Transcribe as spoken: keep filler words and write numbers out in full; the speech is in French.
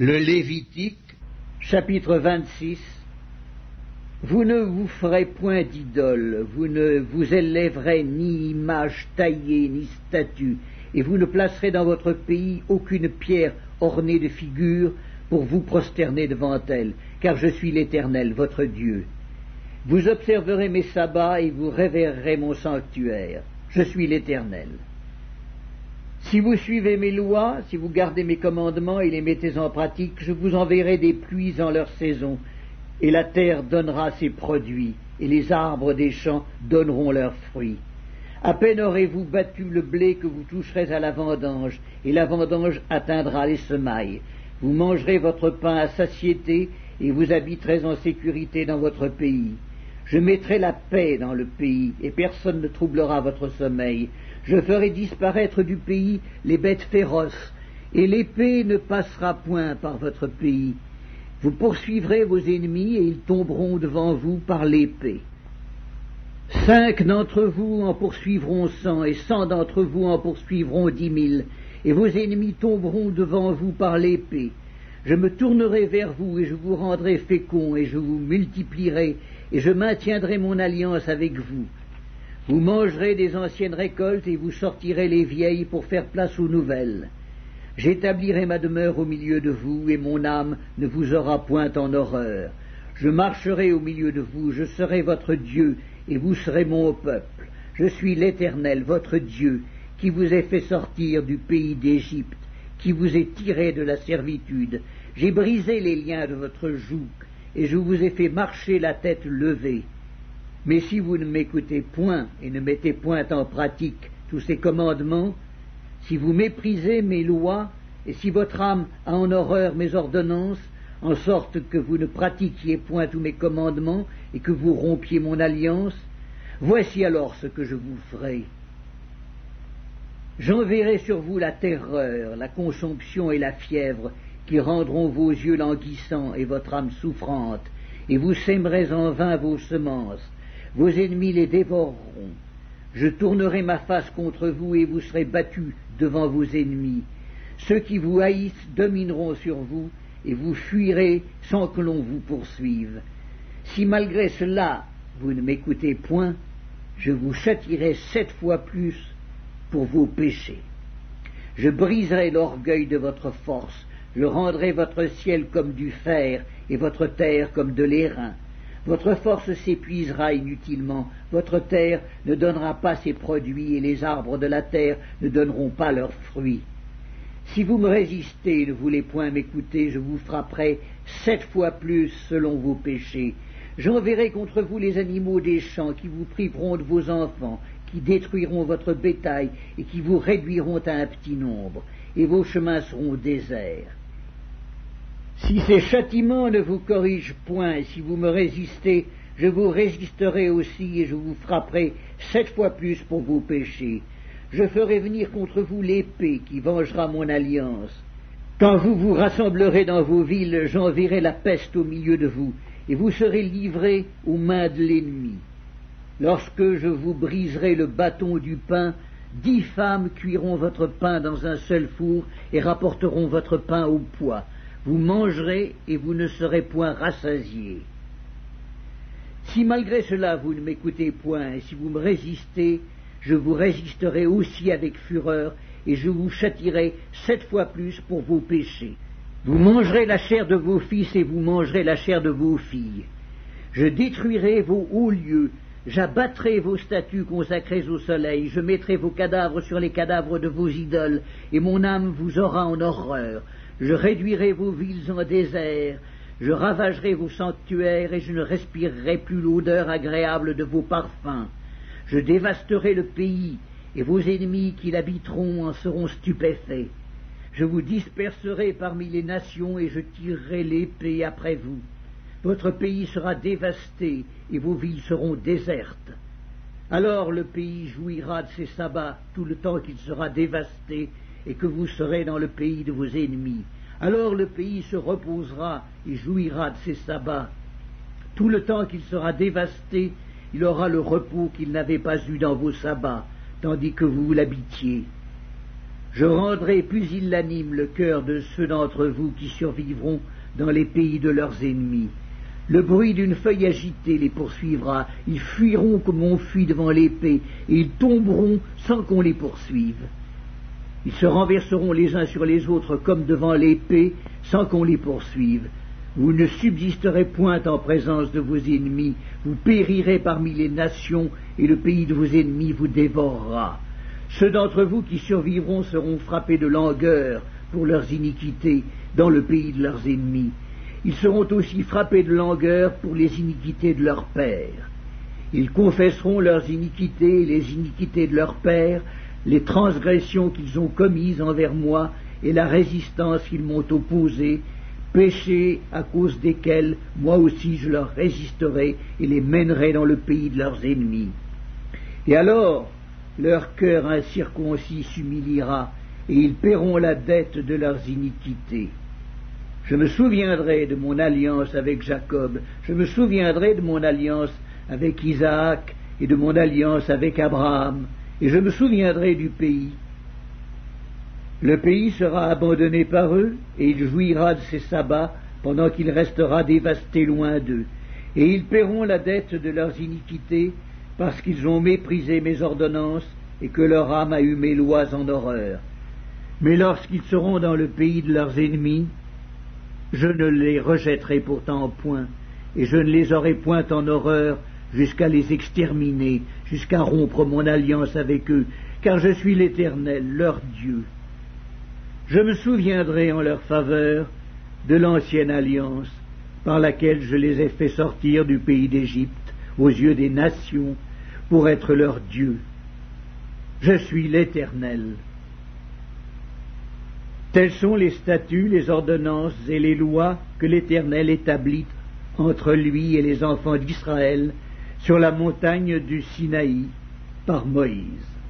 Le Lévitique, chapitre vingt-six. Vous ne vous ferez point d'idole, vous ne vous élèverez ni image taillée, ni statue, et vous ne placerez dans votre pays aucune pierre ornée de figures pour vous prosterner devant elle, car je suis l'Éternel, votre Dieu. Vous observerez mes sabbats et vous révérerez mon sanctuaire. Je suis l'Éternel. Si vous suivez mes lois, si vous gardez mes commandements et les mettez en pratique, je vous enverrai des pluies en leur saison, et la terre donnera ses produits, et les arbres des champs donneront leurs fruits. À peine aurez-vous battu le blé que vous toucherez à la vendange, et la vendange atteindra les semailles. Vous mangerez votre pain à satiété, et vous habiterez en sécurité dans votre pays. Je mettrai la paix dans le pays, et personne ne troublera votre sommeil. Je ferai disparaître du pays les bêtes féroces, et l'épée ne passera point par votre pays. Vous poursuivrez vos ennemis, et ils tomberont devant vous par l'épée. Cinq d'entre vous en poursuivront cent, et cent d'entre vous en poursuivront dix mille, et vos ennemis tomberont devant vous par l'épée. Je me tournerai vers vous, et je vous rendrai féconds, et je vous multiplierai, et je maintiendrai mon alliance avec vous. Vous mangerez des anciennes récoltes, et vous sortirez les vieilles pour faire place aux nouvelles. J'établirai ma demeure au milieu de vous, et mon âme ne vous aura point en horreur. Je marcherai au milieu de vous, je serai votre Dieu, et vous serez mon peuple. Je suis l'Éternel, votre Dieu, qui vous ai fait sortir du pays d'Égypte, qui vous ai tiré de la servitude. J'ai brisé les liens de votre joug, et je vous ai fait marcher la tête levée. Mais si vous ne m'écoutez point et ne mettez point en pratique tous ces commandements, si vous méprisez mes lois, et si votre âme a en horreur mes ordonnances, en sorte que vous ne pratiquiez point tous mes commandements, et que vous rompiez mon alliance, voici alors ce que je vous ferai. J'enverrai sur vous la terreur, la consomption et la fièvre, qui rendront vos yeux languissants et votre âme souffrante, et vous sèmerez en vain vos semences. Vos ennemis les dévoreront. Je tournerai ma face contre vous, et vous serez battus devant vos ennemis. Ceux qui vous haïssent domineront sur vous, et vous fuirez sans que l'on vous poursuive. Si malgré cela vous ne m'écoutez point, je vous châtierai sept fois plus pour vos péchés. Je briserai l'orgueil de votre force, je rendrai votre ciel comme du fer, et votre terre comme de l'airain. Votre force s'épuisera inutilement, votre terre ne donnera pas ses produits, et les arbres de la terre ne donneront pas leurs fruits. Si vous me résistez et ne voulez point m'écouter, je vous frapperai sept fois plus selon vos péchés. J'enverrai contre vous les animaux des champs, qui vous priveront de vos enfants, qui détruiront votre bétail, et qui vous réduiront à un petit nombre, et vos chemins seront déserts. Si ces châtiments ne vous corrigent point, et si vous me résistez, je vous résisterai aussi, et je vous frapperai sept fois plus pour vos péchés. Je ferai venir contre vous l'épée qui vengera mon alliance. Quand vous vous rassemblerez dans vos villes, j'enverrai la peste au milieu de vous, et vous serez livrés aux mains de l'ennemi. Lorsque je vous briserai le bâton du pain, dix femmes cuiront votre pain dans un seul four, et rapporteront votre pain au poids. Vous mangerez, et vous ne serez point rassasiés. Si malgré cela vous ne m'écoutez point, et si vous me résistez, je vous résisterai aussi avec fureur, et je vous châtierai sept fois plus pour vos péchés. Vous mangerez la chair de vos fils, et vous mangerez la chair de vos filles. Je détruirai vos hauts lieux, j'abattrai vos statues consacrées au soleil, je mettrai vos cadavres sur les cadavres de vos idoles, et mon âme vous aura en horreur. Je réduirai vos villes en désert, je ravagerai vos sanctuaires, et je ne respirerai plus l'odeur agréable de vos parfums. Je dévasterai le pays, et vos ennemis qui l'habiteront en seront stupéfaits. Je vous disperserai parmi les nations, et je tirerai l'épée après vous. Votre pays sera dévasté, et vos villes seront désertes. Alors le pays jouira de ses sabbats tout le temps qu'il sera dévasté, et que vous serez dans le pays de vos ennemis. Alors le pays se reposera et jouira de ses sabbats. Tout le temps qu'il sera dévasté, il aura le repos qu'il n'avait pas eu dans vos sabbats, tandis que vous l'habitiez. Je rendrai pusillanime le cœur de ceux d'entre vous qui survivront dans les pays de leurs ennemis. Le bruit d'une feuille agitée les poursuivra, ils fuiront comme on fuit devant l'épée, et ils tomberont sans qu'on les poursuive. Ils se renverseront les uns sur les autres comme devant l'épée, sans qu'on les poursuive. Vous ne subsisterez point en présence de vos ennemis, vous périrez parmi les nations, et le pays de vos ennemis vous dévorera. Ceux d'entre vous qui survivront seront frappés de langueur pour leurs iniquités dans le pays de leurs ennemis. Ils seront aussi frappés de langueur pour les iniquités de leurs pères. Ils confesseront leurs iniquités et les iniquités de leurs pères, les transgressions qu'ils ont commises envers moi et la résistance qu'ils m'ont opposée, péchés à cause desquels moi aussi je leur résisterai et les mènerai dans le pays de leurs ennemis. Et alors leur cœur incirconcis s'humiliera, et ils paieront la dette de leurs iniquités. Je me souviendrai de mon alliance avec Jacob, je me souviendrai de mon alliance avec Isaac et de mon alliance avec Abraham, et je me souviendrai du pays. Le pays sera abandonné par eux, et il jouira de ses sabbats pendant qu'il restera dévasté loin d'eux. Et ils paieront la dette de leurs iniquités, parce qu'ils ont méprisé mes ordonnances, et que leur âme a eu mes lois en horreur. Mais lorsqu'ils seront dans le pays de leurs ennemis, je ne les rejetterai pourtant point, et je ne les aurai point en horreur, jusqu'à les exterminer, jusqu'à rompre mon alliance avec eux, car je suis l'Éternel, leur Dieu. Je me souviendrai en leur faveur de l'ancienne alliance, par laquelle je les ai fait sortir du pays d'Égypte, aux yeux des nations, pour être leur Dieu. Je suis l'Éternel. Tels sont les statuts, les ordonnances et les lois que l'Éternel établit entre lui et les enfants d'Israël sur la montagne du Sinaï par Moïse.